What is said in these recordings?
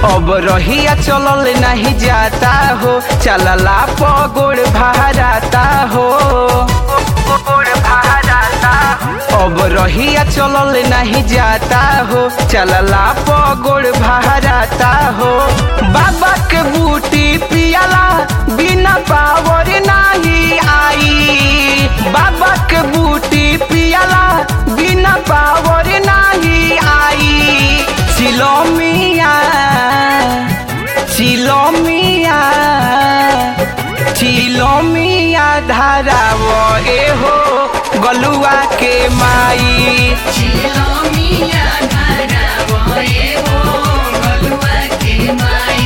अब रहिया चलल नहीं जाता हो, चलला पगोड़ भराता हो। अब रहिया चलल नहीं जाता हो, चलला पगोड़ भराता हो। बाबा के बूटी पियाला बिना पावर नहीं आई। बाबा के बूटी पियाला बिना पावर नहीं आई। चिलोमिया चिलोमिया चिलोमिया धारावो एहो गलुआ के माई। चिलोमिया धारावो एहो गलुआ के माई।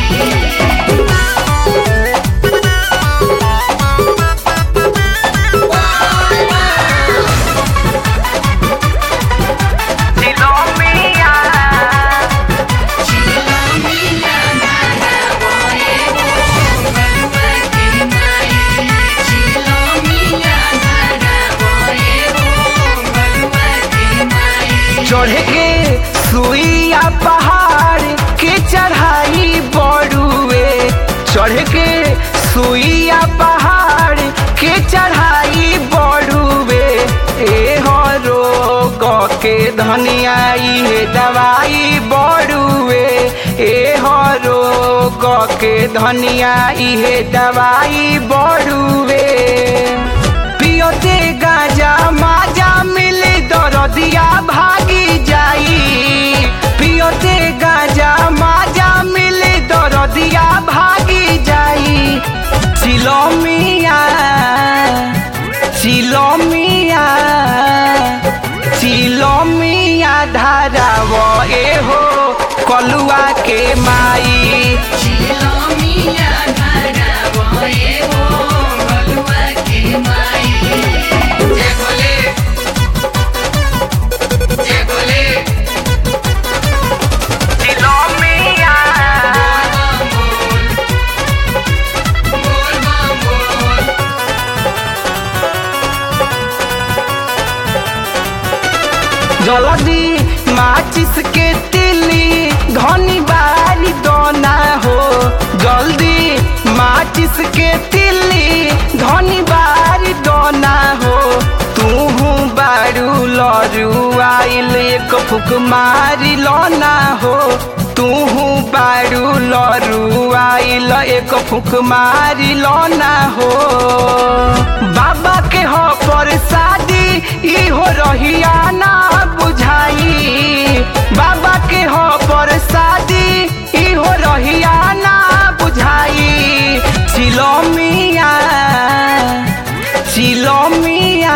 चढ़ के सुइया पहाड़ के चढ़ाई बड़ुए। चढ़ के सुइया पहाड़ के चढ़ाई बड़ुए। ए हो रोग के धनिया ये दवाई बड़ुए। ए हो रोग के धनिया ये दवाई बड़ुए। पियोते गांजा माजा मिले दरदिया भागी जाई। पियोते गांजा माजा मिले दरदिया भागी जाई। चिलोमिया चिलोमिया चिलोमिया धारावो एहो कलुआ के माई। चिलोमिया धारावो एहो गलुआ के माई। जय भोले जय भोले चिलोमिया बोल बोल। जल्दी माचिस के तिली घनी बारी दोना हो। जल्दी माचिस के तिली घनी बारी दोना हो। तूहू बारू लरू आइल एक फुक मारी लोना हो। तूहू बारू लरू आइल एक फुक मारी लोना हो। बाबा के हो परसादी इहो रहिया ना बुझाई। बाबा के हो परसादी इहो रहिया ना बुझाई। चिलोमिया चिलोमिया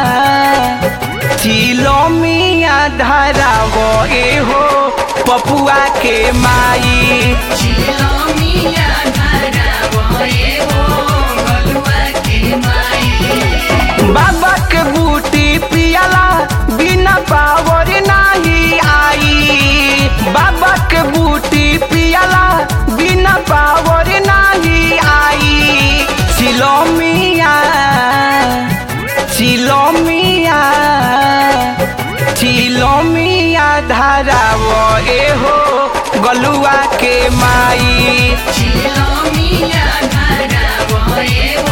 चिलोमिया धारावो एहो पपुआ के माई। चिलोमिया धारावो एहो गलुआ के माई। बाबा के बूटी पियाला बिना पावर नहीं आई। बाबा के बूटी पियाला बिना पावर नहीं आई। चिलोमिया चिलोमिया चिलोमिया धारावो एहो गलुआ के माई। चिलोमिया धारावो एहो